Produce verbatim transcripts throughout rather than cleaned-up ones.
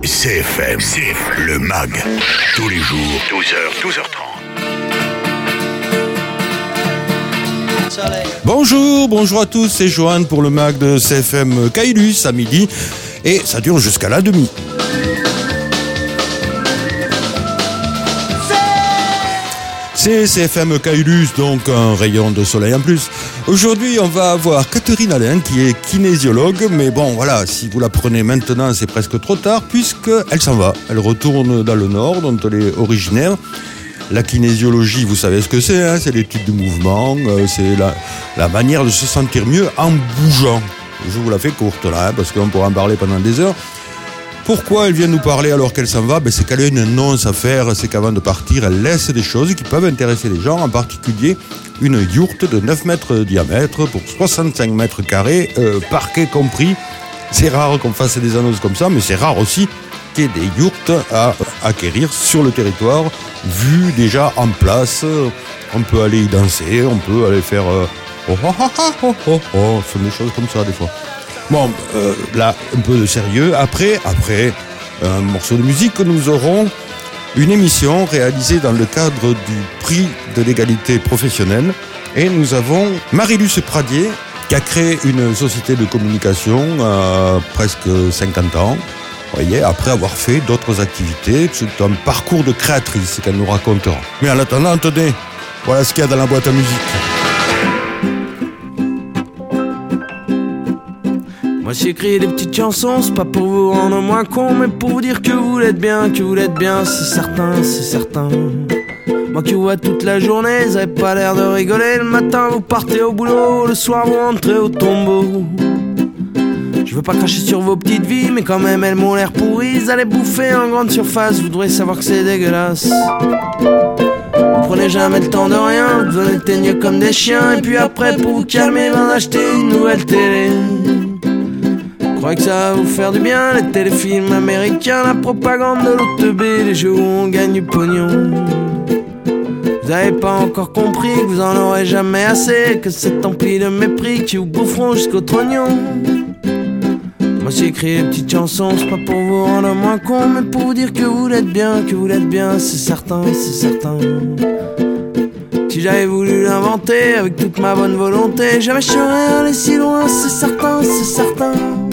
C F M, C F M, le mag, tous les jours, douze heures, douze heures trente. Bonjour, bonjour à tous, c'est Johan pour le mag de C F M Caylus à midi et ça dure jusqu'à la demi. C'est C F M Caylus, donc un rayon de soleil en plus. Aujourd'hui, on va avoir Catherine Alain qui est kinésiologue, mais bon voilà, si vous la prenez maintenant, c'est presque trop tard puisqu'elle s'en va. Elle retourne dans le Nord, dont elle est originaire. La kinésiologie, vous savez ce que c'est, hein, c'est l'étude du mouvement, euh, c'est la, la manière de se sentir mieux en bougeant. Je vous la fais courte là, hein, parce qu'on pourra en parler pendant des heures. Pourquoi elle vient nous parler alors qu'elle s'en va? Ben, c'est qu'elle a une annonce à faire, c'est qu'avant de partir, elle laisse des choses qui peuvent intéresser les gens, en particulier une yourte de neuf mètres de diamètre pour soixante-cinq mètres carrés, euh, parquet compris. C'est rare qu'on fasse des annonces comme ça, mais c'est rare aussi qu'il y ait des yourtes à acquérir sur le territoire, vu déjà en place. On peut aller y danser, on peut aller faire euh, oh oh oh oh oh oh, faire des choses comme ça des fois. Bon, euh, là, un peu de sérieux. Après, après un morceau de musique, nous aurons une émission réalisée dans le cadre du prix de l'égalité professionnelle. Et nous avons Marie-Luce Pradier, qui a créé une société de communication à presque cinquante ans. Vous voyez, après avoir fait d'autres activités, c'est un parcours de créatrice qu'elle nous racontera. Mais en attendant, attendez, voilà ce qu'il y a dans la boîte à musique. Moi j'écris des petites chansons, c'est pas pour vous rendre moins con, mais pour vous dire que vous l'êtes bien, que vous l'êtes bien, c'est certain, c'est certain. Moi qui vous vois toute la journée, vous avez pas l'air de rigoler. Le matin vous partez au boulot, le soir vous rentrez au tombeau. Je veux pas cracher sur vos petites vies, mais quand même elles m'ont l'air pourries. Vous allez bouffer en grande surface, vous devrez savoir que c'est dégueulasse. Vous prenez jamais le temps de rien, vous donnez le teigneux comme des chiens. Et puis après pour vous calmer, ben acheter une nouvelle télé. Je crois que ça va vous faire du bien, les téléfilms américains, la propagande de l'O T B, les jeux où on gagne du pognon. Vous avez pas encore compris que vous en aurez jamais assez, que c'est empli de mépris qui vous boufferont jusqu'au trognon. Moi j'ai écrit des petites chansons, c'est pas pour vous rendre moins con, mais pour vous dire que vous l'êtes bien, que vous l'êtes bien, c'est certain, c'est certain. Si j'avais voulu l'inventer avec toute ma bonne volonté, jamais je serais allé si loin, c'est certain, c'est certain.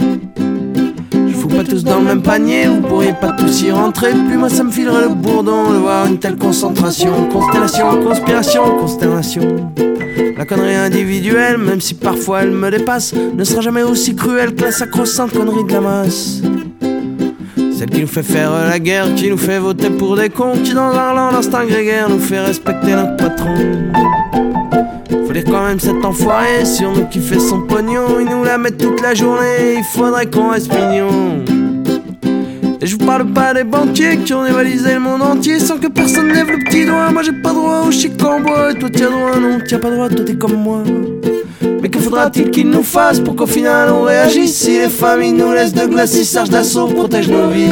Pas tous dans le même panier, vous pourriez pas tous y rentrer. Puis moi ça me filerait le bourdon de voir une telle concentration. Constellation, conspiration, constellation. La connerie individuelle, même si parfois elle me dépasse, ne sera jamais aussi cruelle que la sacro-sainte connerie de la masse. Celle qui nous fait faire la guerre, qui nous fait voter pour des cons, qui dans un land d'instinct grégaire nous fait respecter notre patron. Faut dire quand même cet enfoiré, sur nous qui fait son pognon, il nous la met toute la journée, il faudrait qu'on reste mignon. Et je vous parle pas des banquiers qui ont dévalisé le monde entier sans que personne lève le petit doigt. Moi j'ai pas droit au chic en bois, et toi t'as droit, non t'as pas droit, toi t'es comme moi. Mais que faudra-t-il qu'ils nous fassent pour qu'au final on réagisse? Si les familles nous laissent de glace, si Serge Dassault protège nos vices.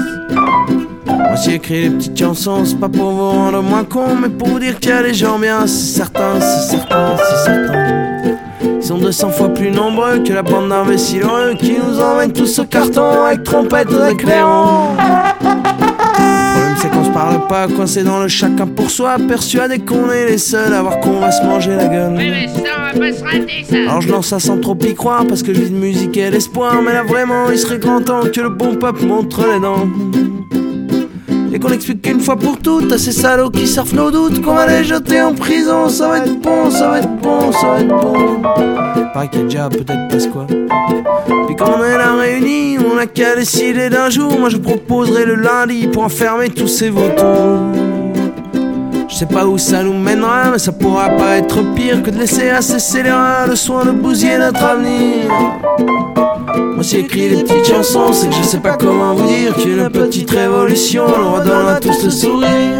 Moi j'ai écrit des petites chansons, c'est pas pour vous rendre moins con, mais pour vous dire qu'il y a des gens bien, c'est certain, c'est certain, c'est certain. Ils sont deux cents fois plus nombreux que la bande d'imbéciles heureux qui nous emmènent tous au carton avec trompette et clairon. Le problème c'est qu'on se parle pas, coincé dans le chacun pour soi, persuadé qu'on est les seuls à voir qu'on va se manger la gueule. Oui mais ça on va pas se rater ça. Alors je lance ça sans trop y croire parce que je vis de musique et l'espoir, mais là vraiment il serait grand temps que le bon peuple montre les dents. Et qu'on explique une fois pour toutes à ces salauds qui surfent nos doutes qu'on va les jeter en prison. Ça va être bon, ça va être bon, ça va être bon. Pareil qu'il y a déjà peut-être pas quoi. Puis quand on est là réunis, on n'a qu'à décider d'un jour. Moi je proposerai le lundi pour enfermer tous ces vautours. Je sais pas où ça nous mènera, mais ça pourra pas être pire que de laisser à ces scélérats le soin de bousiller notre avenir. Moi j'ai écrit des petites chansons, c'est que je sais pas comment vous dire qu'une petite révolution leur redonne à tous le sourire.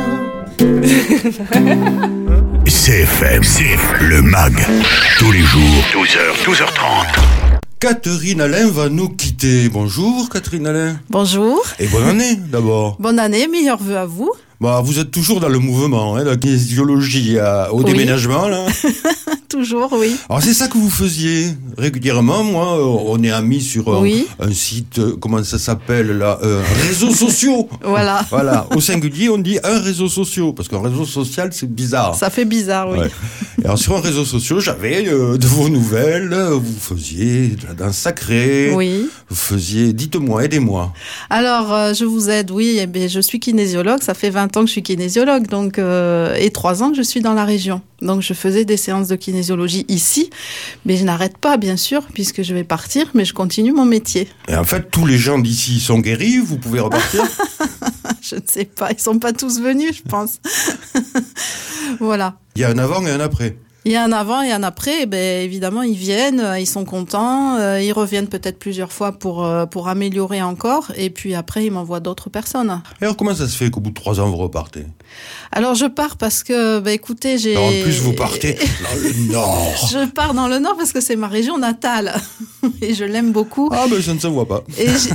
C F M, C F M, le mag, tous les jours, douze heures, douze heures trente. Catherine Alain va nous quitter. Bonjour Catherine Alain. Bonjour. Et bonne année d'abord. Bonne année, meilleurs vœux à vous. Bon, vous êtes toujours dans le mouvement, hein, la kinésiologie euh, au Oui. déménagement, là. Toujours, oui. Alors, c'est ça que vous faisiez régulièrement. Moi, euh, on est amis sur un, Oui. un site, euh, comment ça s'appelle, là, euh, réseaux sociaux. Voilà. Voilà. Au singulier, on dit un réseau social, parce qu'un réseau social, c'est bizarre. Ça fait bizarre, oui. Ouais. Et alors, sur un réseau social, j'avais euh, de vos nouvelles. Vous faisiez de la danse sacrée. Oui. Vous faisiez, dites-moi, aidez-moi. Alors, euh, je vous aide, oui. Eh bien, je suis kinésiologue. Ça fait vingt ans que je suis kinésiologue, donc euh, et trois ans que je suis dans la région. Donc, je faisais des séances de kinésiologie ici, mais je n'arrête pas, bien sûr, puisque je vais partir, mais je continue mon métier. Et en fait, tous les gens d'ici sont guéris. Vous pouvez repartir. Je ne sais pas, ils sont pas tous venus, je pense. Voilà. Il y a un avant et un après. Il y a un avant et un après, eh ben, évidemment, ils viennent, euh, ils sont contents, euh, ils reviennent peut-être plusieurs fois pour, euh, pour améliorer encore, et puis après, ils m'envoient d'autres personnes. Et alors, comment ça se fait qu'au bout de trois ans, vous repartez? Alors, je pars parce que, bah, écoutez, j'ai... Alors, en plus, vous partez dans le Nord. Je pars dans le Nord parce que c'est ma région natale, et je l'aime beaucoup. Ah, ben, ça ne se voit pas. Et j'y...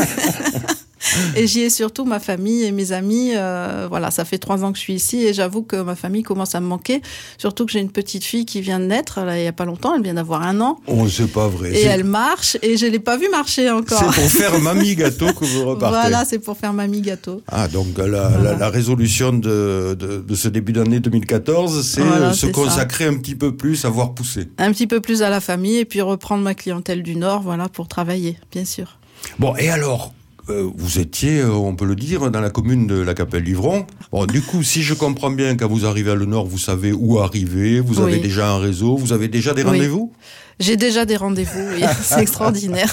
Et j'y ai surtout ma famille et mes amis. Euh, voilà, ça fait trois ans que je suis ici et j'avoue que ma famille commence à me manquer. Surtout que j'ai une petite fille qui vient de naître, là, il n'y a pas longtemps, elle vient d'avoir un an. Oh, c'est pas vrai. Et c'est... elle marche et je ne l'ai pas vue marcher encore. C'est pour faire mamie gâteau que vous repartez. Voilà, c'est pour faire mamie gâteau. Ah, donc la, Voilà. la, la résolution de, de, de ce début d'année deux mille quatorze, c'est Voilà, se c'est consacrer ça. un petit peu plus à voir pousser. Un petit peu plus à la famille et puis reprendre ma clientèle du Nord, voilà, pour travailler, bien sûr. Bon, et alors Euh, vous étiez, euh, on peut le dire, dans la commune de la Capelle-Livron. Bon, du coup, si je comprends bien, quand vous arrivez à le Nord, vous savez où arriver, vous Oui. avez déjà un réseau, vous avez déjà des Oui. rendez-vous ? J'ai déjà des rendez-vous, oui. C'est extraordinaire.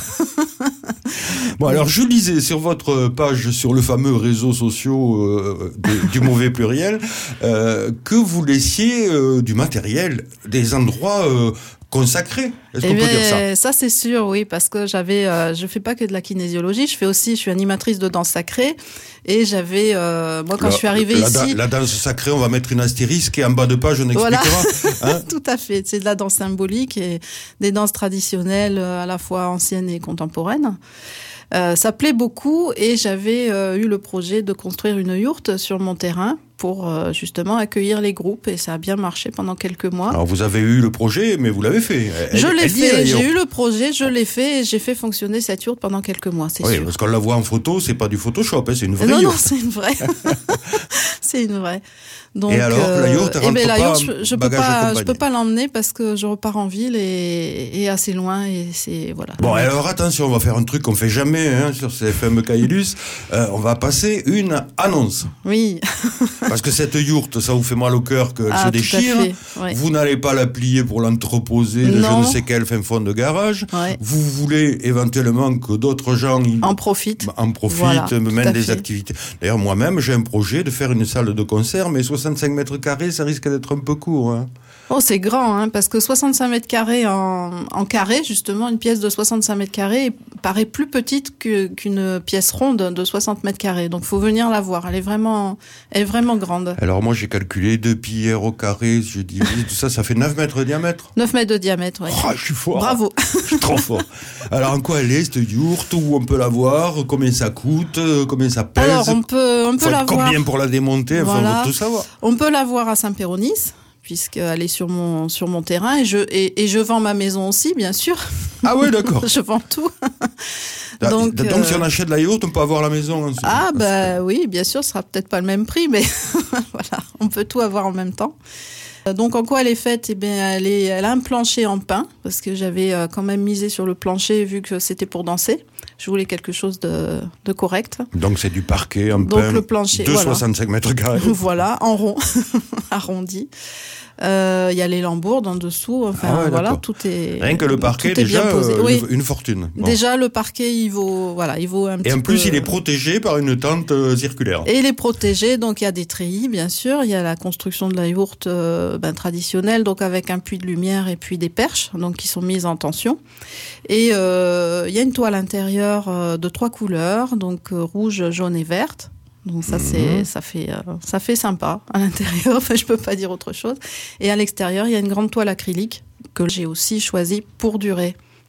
Bon, alors je lisais sur votre page, sur le fameux réseau social euh, de- du mauvais pluriel, euh, que vous laissiez euh, du matériel, des endroits euh, consacrés. Est-ce Eh qu'on peut bien, dire ça ? ça c'est sûr, oui, parce que j'avais, euh, je fais pas que de la kinésiologie, je fais aussi, je suis animatrice de danse sacrée, et j'avais, euh, moi quand La- je suis arrivée la, ici, la danse sacrée, on va mettre une astérisque et en bas de page, on expliquera. Voilà. Hein ? Tout à fait, c'est de la danse symbolique et des danses traditionnelles euh, à la fois anciennes et contemporaines. Euh, ça plaît beaucoup et j'avais euh, eu le projet de construire une yourte sur mon terrain pour euh, justement accueillir les groupes et ça a bien marché pendant quelques mois. Alors vous avez eu le projet, mais vous l'avez fait. Elle- je l'ai elle y est, fait, d'ailleurs. j'ai eu le projet, je l'ai fait et j'ai fait fonctionner cette yourte pendant quelques mois, c'est Oui, sûr. parce qu'on la voit en photo, c'est pas du Photoshop, hein, c'est une vraie Non, non, yourte. c'est une vraie. C'est une vraie. Donc, Et alors, la yourte, elle eh ben, rentre la pas yourte, en je, je peux bagage pas, je accompagné. peux pas l'emmener parce que je repars en ville et, et assez loin et c'est voilà. Bon, alors attention, on va faire un truc qu'on fait jamais hein, sur C F M Caïlus. Euh, on va passer une annonce. Oui. Parce que cette yourte, ça vous fait mal au cœur qu'elle Ah, se tout à déchire. fait, ouais. Vous n'allez pas la plier pour l'entreposer de je Non. ne sais quel fin fond de garage. Ouais. Vous voulez éventuellement que d'autres gens y- En profite. en profitent, Voilà, me tout mènent à des fait. activités. D'ailleurs, moi-même, j'ai un projet de faire une salle de concert, mais soixante-cinq mètres carrés, ça risque d'être un peu court. Hein. Oh, c'est grand, hein, parce que soixante-cinq mètres carrés en, en carré, justement, une pièce de soixante-cinq mètres carrés paraît plus petite que, qu'une pièce ronde de soixante mètres carrés. Donc, faut venir la voir. Elle est vraiment, elle est vraiment grande. Alors moi, j'ai calculé deux pierres au carré, je divise tout ça, ça fait neuf mètres de diamètre. neuf mètres de diamètre, ouais. Oh, je suis fort. Bravo. Je suis trop fort. Alors, en quoi elle est, cette yourte? Où on peut la voir? Combien ça coûte? Combien ça pèse? Alors, on peut, on peut Faut la être voir. combien pour la démonter? Enfin, Voilà. on veut tout savoir. On peut la voir à Saint-Péronis, puisqu'elle est sur mon, sur mon terrain, et je, et, et je vends ma maison aussi, bien sûr. Ah ouais, d'accord. Je vends tout. Donc, Donc, donc si euh, on achète la yacht, on peut avoir la maison. En dessous. Ah, bah oui, bien sûr, ce sera peut-être pas le même prix, mais voilà, on peut tout avoir en même temps. Donc, en quoi elle est faite? Eh bien, elle, est, elle a un plancher en pin, parce que j'avais euh, quand même misé sur le plancher, vu que c'était pour danser. Je voulais quelque chose de, de correct. Donc c'est du parquet en Donc, pain le plancher, de voilà. soixante-cinq mètres carrés. Voilà, en rond, arrondi. Euh, Il y a les lambourdes en dessous. Enfin, Ah ouais, voilà, d'accord. tout est. Rien que le parquet, tout est déjà, bien posé. euh, Oui. une, une fortune. Bon. Déjà, le parquet, il vaut, voilà, il vaut un petit Et en plus, peu- il est protégé par une tente euh, circulaire. Et il est protégé, donc il y a des treillis, bien sûr. Il y a la construction de la yourte euh, ben, traditionnelle, donc avec un puits de lumière et puis des perches, donc qui sont mises en tension. Et euh, il y a une toile intérieure euh, de trois couleurs, donc euh, rouge, jaune et verte. Donc ça c'est ça fait euh, ça fait sympa à l'intérieur. Enfin, je peux pas dire autre chose. Et à l'extérieur, il y a une grande toile acrylique que j'ai aussi choisie pour durer.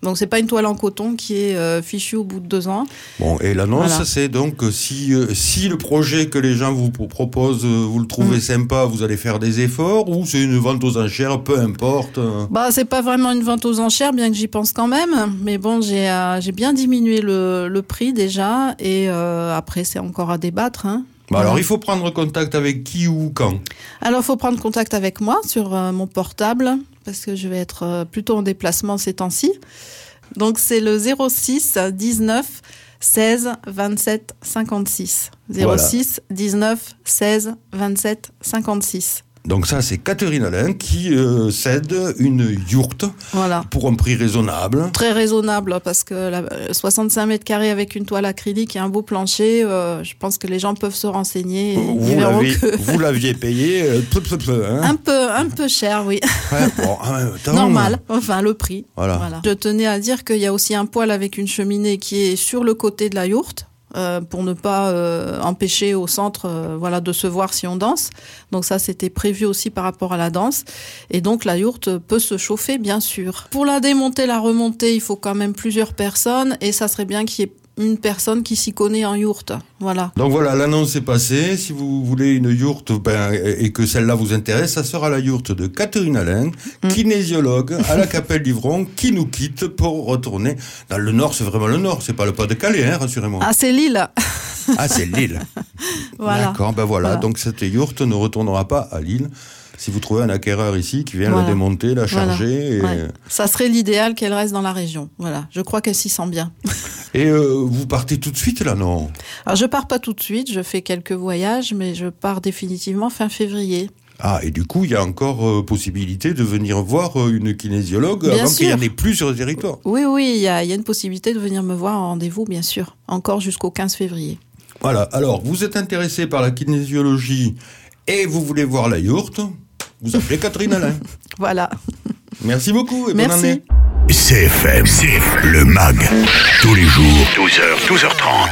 Donc c'est pas une toile en coton qui est euh, fichue au bout de deux ans. Bon, et l'annonce, Voilà. c'est donc si euh, si le projet que les gens vous pro- proposent, euh, vous le trouvez Mm. sympa, vous allez faire des efforts, ou c'est une vente aux enchères, peu importe. euh. Bah c'est pas vraiment une vente aux enchères, bien que j'y pense quand même. Mais bon, j'ai euh, j'ai bien diminué le, le prix déjà, et euh, après c'est encore à débattre. Hein. Bah Voilà. alors, il faut prendre contact avec qui ou quand? Alors, il faut prendre contact avec moi sur euh, mon portable, parce que je vais être euh, plutôt en déplacement ces temps-ci. Donc, c'est le zéro six dix-neuf seize vingt-sept cinquante-six. zéro six dix-neuf seize vingt-sept cinquante-six. Donc ça, c'est Catherine Alain qui euh, cède une yourte Voilà. pour un prix raisonnable. Très raisonnable, parce que la, euh, soixante-cinq mètres carrés avec une toile acrylique et un beau plancher, euh, je pense que les gens peuvent se renseigner. Et ils Vous verront l'aviez, que... vous l'aviez payé euh, peu, peu, peu, hein. un peu, un peu cher, oui. Ouais, bon, en même temps, Normal, enfin le prix. Voilà. Voilà. Je tenais à dire qu'il y a aussi un poêle avec une cheminée qui est sur le côté de la yourte, euh, pour ne pas euh, empêcher au centre euh, voilà, de se voir si on danse. Donc ça, c'était prévu aussi par rapport à la danse. Et donc la yourte peut se chauffer, bien sûr. Pour la démonter, la remonter, il faut quand même plusieurs personnes, et ça serait bien qu'il y ait une personne qui s'y connaît en yourte. Voilà. Donc voilà, l'annonce est passée. Si vous voulez une yourte, ben, et que celle-là vous intéresse, ça sera la yourte de Catherine Alain, Mm. kinésiologue à la Capelle d'Ivron, qui nous quitte pour retourner dans le Nord. C'est vraiment le Nord, c'est pas le Pas-de-Calais, hein, rassurez-moi. Ah, c'est Lille. Ah, c'est Lille. Voilà. D'accord, ben voilà. Voilà. Donc cette yourte ne retournera pas à Lille. Si vous trouvez un acquéreur ici qui vient Voilà. la démonter, la charger. Voilà. Et, Ouais. Ça serait l'idéal qu'elle reste dans la région. Voilà. Je crois qu'elle s'y sent bien. et euh, vous partez tout de suite là, non? Alors, je pars pas tout de suite. Je fais quelques voyages, mais je pars définitivement fin février. Ah, et du coup, il y a encore euh, possibilité de venir voir euh, une kinésiologue Bien avant qu'il n'y en sûr. ait plus sur le territoire. Oui, oui, il y a, il y a une possibilité de venir me voir en rendez-vous, bien sûr. Encore jusqu'au quinze février. Voilà, alors, vous êtes intéressé par la kinésiologie et vous voulez voir la yourte, vous appelez Catherine Alain. Voilà. Merci beaucoup et bonne Merci. année. C F M, C F M, le mag, tous les jours, douze heures, douze heures trente.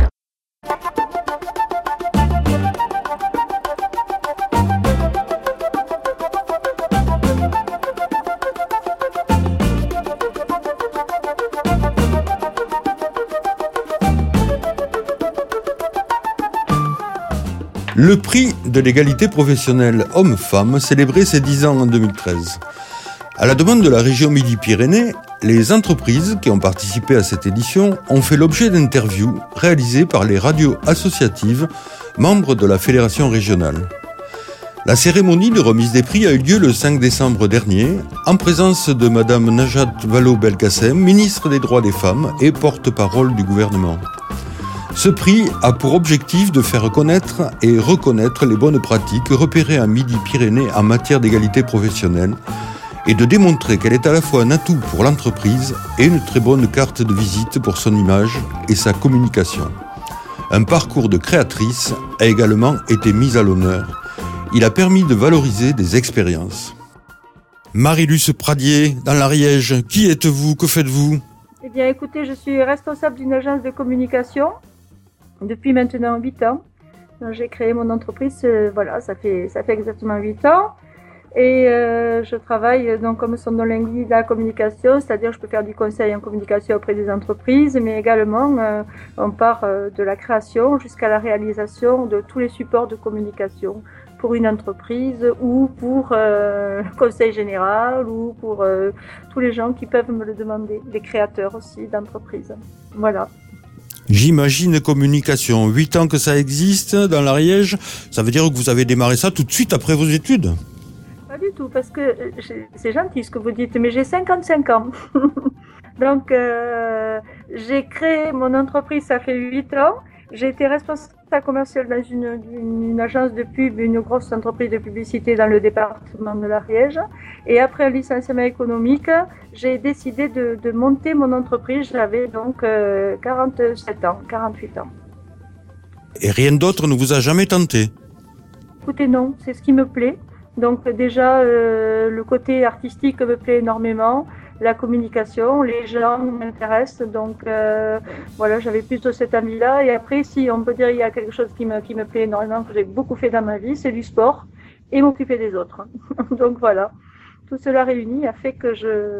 Le prix de l'égalité professionnelle homme-femme célébrait ses dix ans en deux mille treize. À la demande de la région Midi-Pyrénées, les entreprises qui ont participé à cette édition ont fait l'objet d'interviews réalisées par les radios associatives membres de la fédération régionale. La cérémonie de remise des prix a eu lieu le cinq décembre dernier, en présence de Madame Najat Vallaud-Belkacem, ministre des Droits des Femmes et porte-parole du gouvernement. Ce prix a pour objectif de faire connaître et reconnaître les bonnes pratiques repérées à Midi-Pyrénées en matière d'égalité professionnelle et de démontrer qu'elle est à la fois un atout pour l'entreprise et une très bonne carte de visite pour son image et sa communication. Un parcours de créatrice a également été mis à l'honneur. Il a permis de valoriser des expériences. Marie-Luce Pradier, dans l'Ariège, qui êtes-vous? Que faites-vous? Eh bien, écoutez, je suis responsable d'une agence de communication depuis maintenant huit ans. Donc, j'ai créé mon entreprise, euh, voilà, ça fait, ça fait exactement huit ans. Et euh, je travaille, donc, comme son nom l'indique, la communication, c'est-à-dire je peux faire du conseil en communication auprès des entreprises, mais également, euh, on part euh, de la création jusqu'à la réalisation de tous les supports de communication pour une entreprise ou pour euh, le conseil général ou pour euh, tous les gens qui peuvent me le demander, des créateurs aussi d'entreprises. Voilà. J'imagine communication. Huit ans que ça existe dans l'Ariège, ça veut dire que vous avez démarré ça tout de suite après vos études? Pas du tout, parce que c'est gentil ce que vous dites, mais j'ai cinquante-cinq ans. Donc, euh, j'ai créé mon entreprise, ça fait huit ans. J'ai été responsable commercial dans une, une, une agence de pub, une grosse entreprise de publicité dans le département de l'Ariège. Et après un licenciement économique, j'ai décidé de, de monter mon entreprise. J'avais donc euh, quarante-sept ans, quarante-huit ans. Et rien d'autre ne vous a jamais tenté? Écoutez, non, c'est ce qui me plaît. Donc déjà, euh, le côté artistique me plaît énormément. La communication, les gens m'intéressent, donc euh, voilà, j'avais plutôt cette envie-là. Et après, si on peut dire il y a quelque chose qui me, qui me plaît énormément, que j'ai beaucoup fait dans ma vie, c'est du sport et m'occuper des autres. Donc voilà, tout cela réuni a fait que je,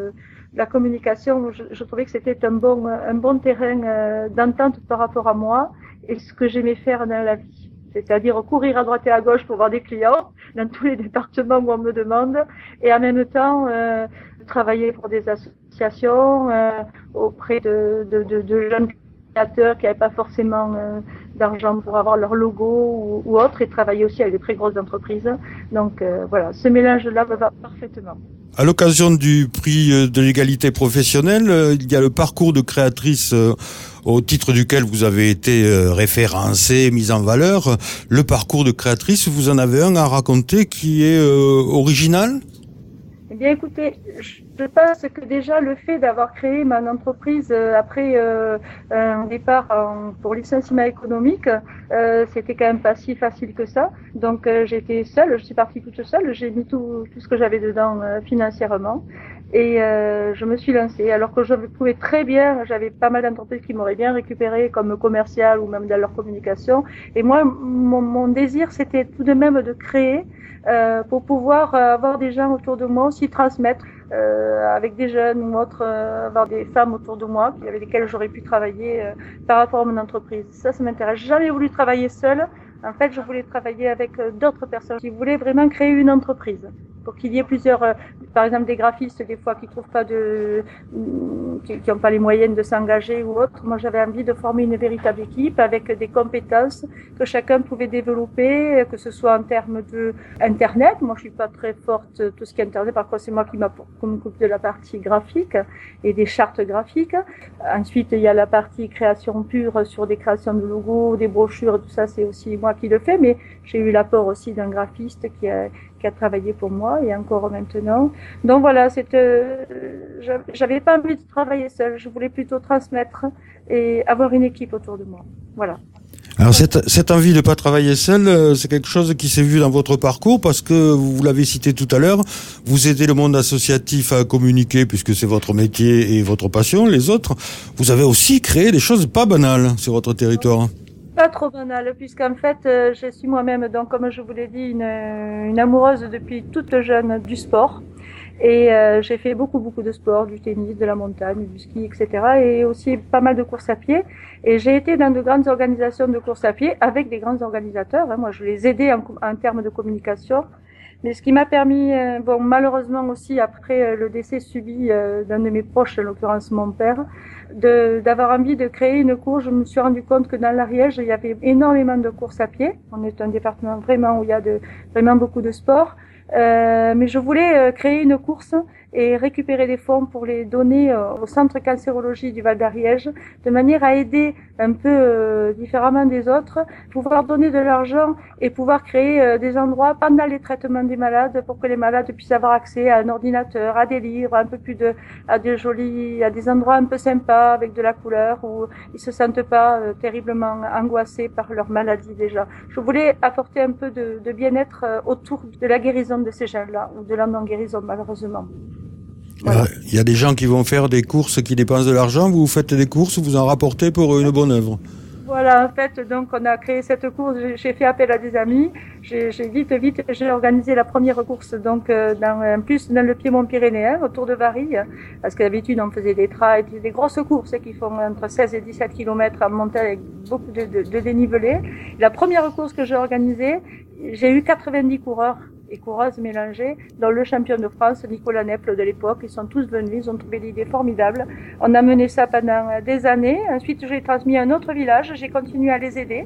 la communication, je, je trouvais que c'était un bon, un bon terrain euh, d'entente par rapport à moi et ce que j'aimais faire dans la vie. C'est-à-dire courir à droite et à gauche pour voir des clients dans tous les départements où on me demande et en même temps euh, travailler pour des associations euh, auprès de, de, de, de jeunes créateurs qui n'avaient pas forcément euh, d'argent pour avoir leur logo ou, ou autre et travailler aussi avec des très grosses entreprises. Donc euh, voilà, ce mélange-là me va parfaitement. À l'occasion du prix de l'égalité professionnelle, il y a le parcours de créatrice au titre duquel vous avez été référencée, mise en valeur. Le parcours de créatrice, vous en avez un à raconter qui est euh, original ? Eh bien, écoutez, je pense que déjà le fait d'avoir créé mon entreprise euh, après euh, un départ en, pour licenciement économique, euh, c'était quand même pas si facile que ça. Donc, euh, j'étais seule, je suis partie toute seule, j'ai mis tout, tout ce que j'avais dedans euh, financièrement et euh, je me suis lancée. Alors que je pouvais très bien, j'avais pas mal d'entreprises qui m'auraient bien récupéré comme commercial ou même dans leur communication. Et moi, mon, mon désir, c'était tout de même de créer. Euh, pour pouvoir euh, avoir des gens autour de moi, aussi transmettre euh, avec des jeunes ou autres, euh, avoir des femmes autour de moi avec lesquelles j'aurais pu travailler euh, par rapport à mon entreprise. Ça, ça m'intéresse. J'ai jamais voulu travailler seule. En fait, je voulais travailler avec euh, d'autres personnes qui voulaient vraiment créer une entreprise pour qu'il y ait plusieurs, euh, par exemple des graphistes des fois qui trouvent pas de, qui, qui ont pas les moyens de s'engager ou autre. Moi, j'avais envie de former une véritable équipe avec des compétences que chacun pouvait développer, que ce soit en termes de Internet. Moi, je suis pas très forte tout ce qui est Internet. Par contre, c'est moi qui m'occupe de la partie graphique et des chartes graphiques. Ensuite, il y a la partie création pure sur des créations de logos, des brochures, tout ça, c'est aussi moi qui le fais. Mais j'ai eu l'apport aussi d'un graphiste qui a, qui a travaillé pour moi et encore maintenant. Donc voilà, c'est, euh, j'avais pas envie de travailler seule. Je voulais plutôt transmettre et avoir une équipe autour de moi. Voilà. Alors cette, cette envie de ne pas travailler seul, c'est quelque chose qui s'est vu dans votre parcours parce que vous l'avez cité tout à l'heure, vous aidez le monde associatif à communiquer puisque c'est votre métier et votre passion, les autres. Vous avez aussi créé des choses pas banales sur votre territoire. Pas trop banal, puisqu'en fait, euh, je suis moi-même, donc comme je vous l'ai dit, une, une amoureuse depuis toute jeune du sport. Et euh, j'ai fait beaucoup, beaucoup de sport, du tennis, de la montagne, du ski, et cetera. Et aussi pas mal de courses à pied. Et j'ai été dans de grandes organisations de courses à pied avec des grands organisateurs. Hein. Moi, je les aidais en, en termes de communication. Mais ce qui m'a permis, euh, bon, malheureusement aussi, après euh, le décès subi euh, d'un de mes proches, en l'occurrence mon père, de, d'avoir envie de créer une course. Je me suis rendu compte que dans l'Ariège, il y avait énormément de courses à pied. On est un département vraiment où il y a de, vraiment beaucoup de sport. Euh, mais je voulais euh, créer une course et récupérer des fonds pour les donner euh, au centre cancérologie du Val d'Ariège, de manière à aider un peu euh, différemment des autres, pouvoir donner de l'argent et pouvoir créer euh, des endroits pendant les traitements des malades pour que les malades puissent avoir accès à un ordinateur, à des livres, un peu plus de, à des jolis, à des endroits un peu sympas avec de la couleur où ils se sentent pas euh, terriblement angoissés par leur maladie déjà. Je voulais apporter un peu de, de bien-être euh, autour de la guérison de ces gens-là ou de la non-guérison malheureusement. Voilà. Il y a des gens qui vont faire des courses qui dépensent de l'argent, vous faites des courses, vous en rapportez pour une bonne œuvre. Voilà, en fait, donc on a créé cette course, j'ai fait appel à des amis, j'ai, j'ai vite, vite, j'ai organisé la première course, donc euh, dans, en plus dans le Piémont pyrénéen, autour de Varilhes, parce qu'à l'habitude on faisait des trails, des grosses courses qui font entre seize et dix-sept kilomètres en montée avec beaucoup de, de, de dénivelé. La première course que j'ai organisée, j'ai eu quatre-vingt-dix coureurs et coureuses mélangées, dont le champion de France, Nicolas Nepple de l'époque. Ils sont tous venus, ils ont trouvé l'idée formidable. On a mené ça pendant des années. Ensuite, j'ai transmis à un autre village, j'ai continué à les aider.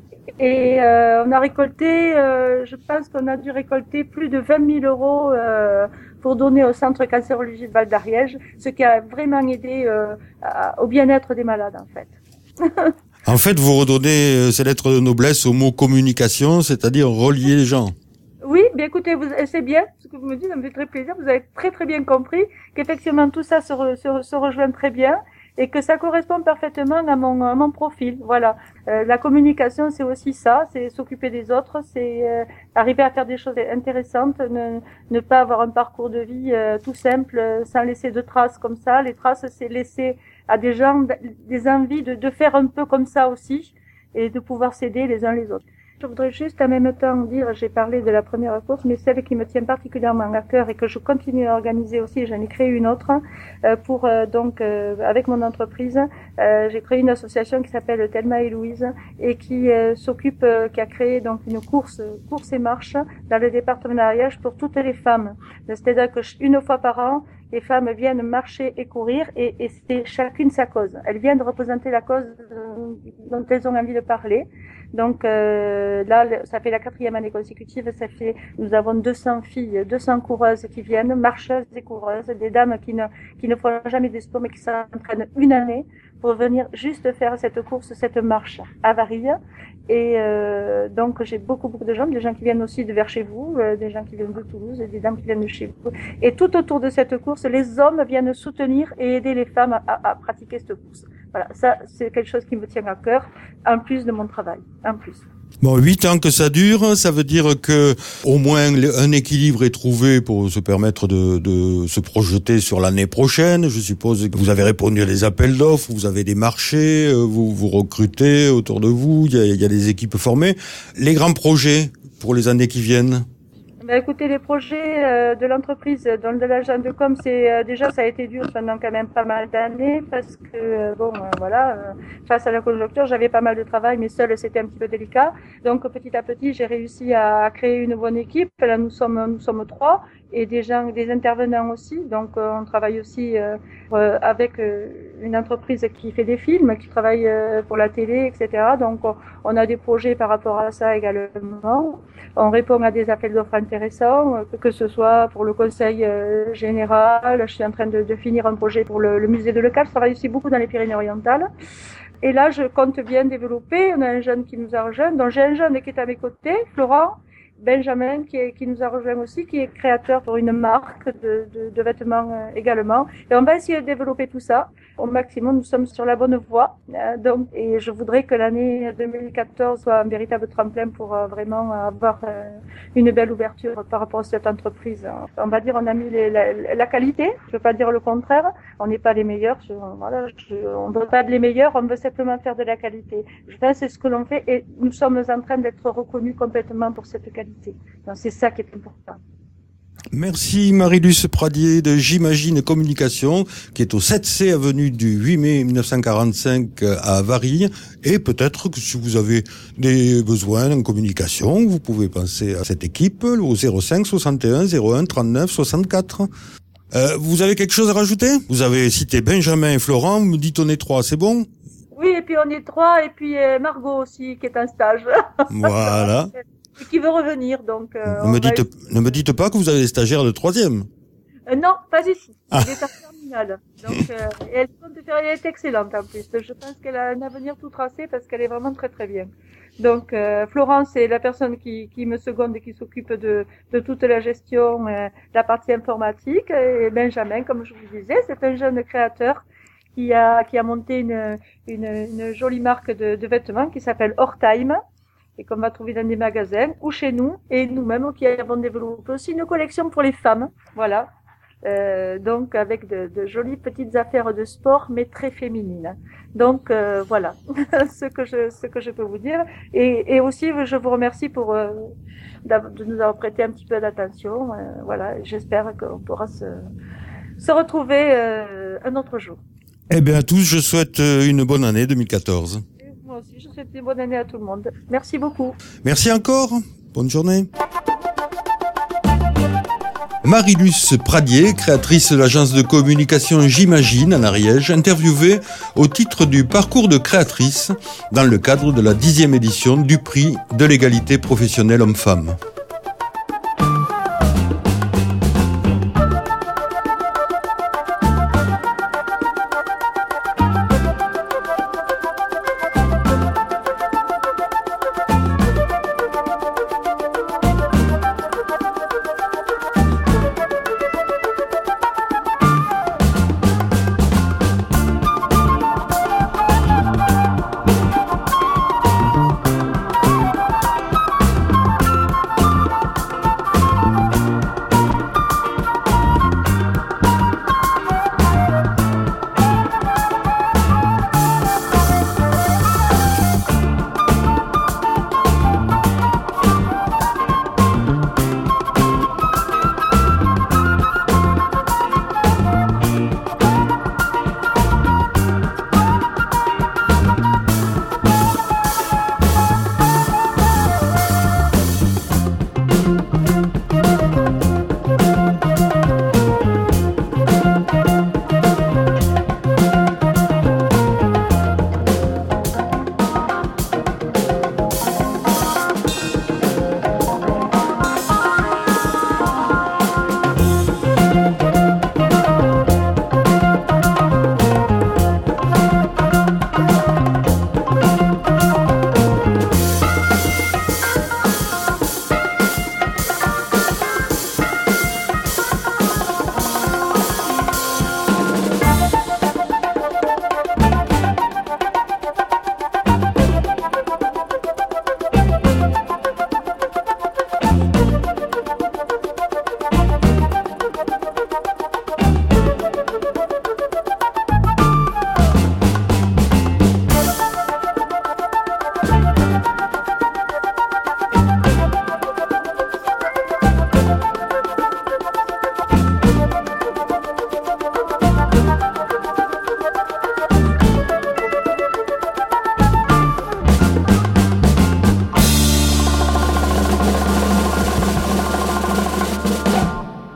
Et euh, on a récolté, euh, je pense qu'on a dû récolter plus de vingt mille euros euh, pour donner au centre cancérologie de Val d'Ariège, ce qui a vraiment aidé euh, à, au bien-être des malades, en fait. En fait, vous redonnez ces lettres de noblesse au mot communication, c'est-à-dire relier les gens. Oui, bien écoutez, vous, c'est bien ce que vous me dites, ça me fait très plaisir. Vous avez très très bien compris qu'effectivement tout ça se, re, se, se rejoint très bien et que ça correspond parfaitement à mon, à mon profil. Voilà, euh, la communication c'est aussi ça, c'est s'occuper des autres, c'est euh, arriver à faire des choses intéressantes, ne, ne pas avoir un parcours de vie euh, tout simple, euh, sans laisser de traces comme ça. Les traces, c'est laisser à des gens des envies de, de faire un peu comme ça aussi et de pouvoir s'aider les uns les autres. Je voudrais juste en même temps dire, j'ai parlé de la première course, mais celle qui me tient particulièrement à cœur et que je continue à organiser aussi, j'en ai créé une autre, euh, pour euh, donc euh, avec mon entreprise, euh, j'ai créé une association qui s'appelle Thelma et Louise et qui euh, s'occupe, euh, qui a créé donc une course, course et marche dans le département d'Ariège pour toutes les femmes. C'est-à-dire que une fois par an, les femmes viennent marcher et courir et, et c'est chacune sa cause. Elles viennent représenter la cause dont elles ont envie de parler. Donc euh, là, ça fait la quatrième année consécutive. Ça fait, nous avons deux cents filles, deux cents coureuses qui viennent, marcheuses et coureuses, des dames qui ne qui ne font jamais de sport mais qui s'entraînent une année pour venir juste faire cette course, cette marche à Varilhes. Et euh, donc j'ai beaucoup beaucoup de gens, des gens qui viennent aussi de vers chez vous, euh, des gens qui viennent de Toulouse, et des dames qui viennent de chez vous. Et tout autour de cette course, les hommes viennent soutenir et aider les femmes à, à, à pratiquer cette course. Voilà, ça c'est quelque chose qui me tient à cœur, en plus de mon travail, en plus. Bon, huit ans que ça dure, ça veut dire que au moins un équilibre est trouvé pour se permettre de, de se projeter sur l'année prochaine. Je suppose que vous avez répondu à des appels d'offres, vous avez des marchés, vous vous recrutez autour de vous, il y a, il y a des équipes formées. Les grands projets pour les années qui viennent? Bah, écoutez, les projets euh, de l'entreprise, dans de l'agent de com, c'est euh, déjà ça a été dur pendant quand même pas mal d'années parce que euh, bon, euh, voilà, euh, face à la conjoncture, j'avais pas mal de travail, mais seul c'était un petit peu délicat. Donc petit à petit, j'ai réussi à créer une bonne équipe. Là, nous sommes nous sommes trois et des gens, des intervenants aussi. Donc euh, on travaille aussi euh, euh, avec euh, une entreprise qui fait des films, qui travaille euh, pour la télé, et cetera. Donc on, on a des projets par rapport à ça également. On répond à des appels d'offres intéressants, que ce soit pour le conseil euh, général. Je suis en train de, de finir un projet pour le, le musée de Lecale. Je travaille aussi beaucoup dans les Pyrénées-Orientales. Et là, je compte bien développer. On a un jeune qui nous a rejoint. Donc j'ai un jeune qui est à mes côtés, Florent. Benjamin qui, est, qui nous a rejoint aussi, qui est créateur pour une marque de, de, de vêtements euh, également. Et on va essayer de développer tout ça au maximum. Nous sommes sur la bonne voie. Euh, donc, et je voudrais que l'année deux mille quatorze soit un véritable tremplin pour euh, vraiment avoir euh, une belle ouverture par rapport à cette entreprise. On va dire, on a mis les, la, la qualité. Je veux pas dire le contraire. On n'est pas les meilleurs. Je, voilà, je, on veut pas de les meilleurs. On veut simplement faire de la qualité. Je pense que c'est ce que l'on fait et nous sommes en train d'être reconnus complètement pour cette qualité. Donc, c'est ça qui est important. Merci Marie-Luce Pradier de J'imagine Communication, qui est au sept C avenue du huit mai mille neuf cent quarante-cinq à Varilhes. Et peut-être que si vous avez des besoins en communication, vous pouvez penser à cette équipe au zéro cinq soixante et un zéro un trente-neuf soixante-quatre. Euh, vous avez quelque chose à rajouter? Vous avez cité Benjamin et Florent, vous me dites on est trois, c'est bon? Oui, et puis on est trois, et puis euh, Margot aussi, qui est en stage. Voilà. Et qui veut revenir, donc... Euh, ne, me dites, va... ne me dites pas que vous avez des stagiaires de troisième. Euh, non, pas ici. Ah. Elle est en terminale. Donc, euh, et elle compte faire, elle est excellente en plus. Je pense qu'elle a un avenir tout tracé parce qu'elle est vraiment très très bien. Donc, euh, Florence est la personne qui, qui me seconde et qui s'occupe de, de toute la gestion, euh, la partie informatique. Et Benjamin, comme je vous disais, c'est un jeune créateur qui a, qui a monté une, une, une jolie marque de, de vêtements qui s'appelle Hortime, et qu'on va trouver dans des magasins ou chez nous, et nous-mêmes qui avons développé aussi une collection pour les femmes, voilà, euh, donc avec de, de jolies petites affaires de sport, mais très féminines. Donc euh, voilà, ce que je ce que je peux vous dire, et, et aussi je vous remercie pour euh, de nous avoir prêté un petit peu d'attention, euh, voilà, j'espère qu'on pourra se se retrouver euh, un autre jour. Eh bien à tous, je souhaite une bonne année deux mille quatorze. Moi aussi, je souhaite une bonne année à tout le monde. Merci beaucoup. Merci encore. Bonne journée. Marie-Luce Pradier, créatrice de l'agence de communication J'imagine en Ariège, interviewée au titre du parcours de créatrice dans le cadre de la dixième édition du prix de l'égalité professionnelle homme-femme.